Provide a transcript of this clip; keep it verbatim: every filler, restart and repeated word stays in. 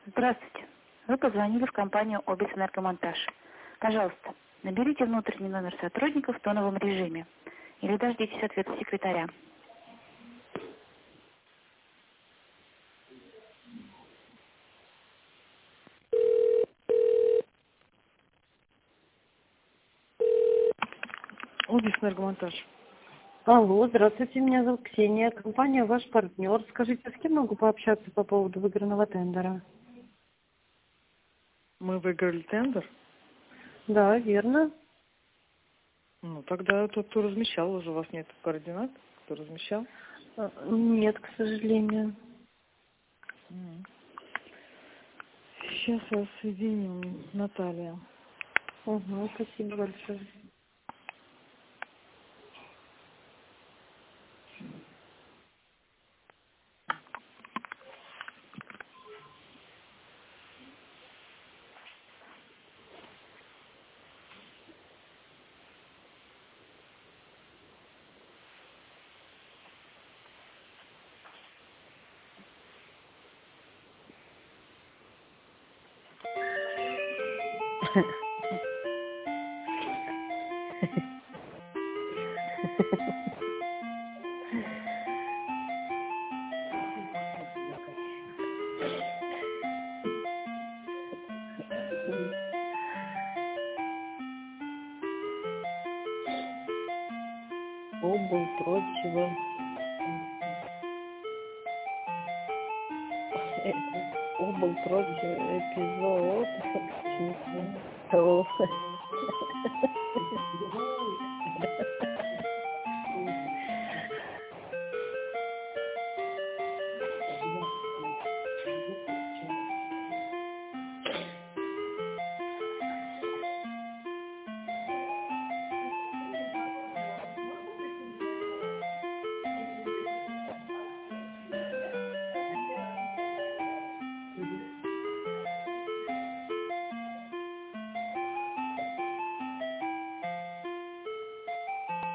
Здравствуйте. Вы позвонили в компанию «Обельэнергомонтаж». Пожалуйста, наберите внутренний номер сотрудника в тоновом режиме или дождитесь ответа секретаря. Обельэнергомонтаж. Алло, здравствуйте, меня зовут Ксения, компания «Ваш партнер». Скажите, с кем могу пообщаться по поводу выигранного тендера? Мы выиграли тендер? Да, верно. Ну, тогда тот, кто размещал, уже у вас нет координат, кто размещал? А, Нет, к сожалению. М. Сейчас вас соединим, Наталья. Угу, спасибо большое. Обл против... Обл против эпизод... Алло.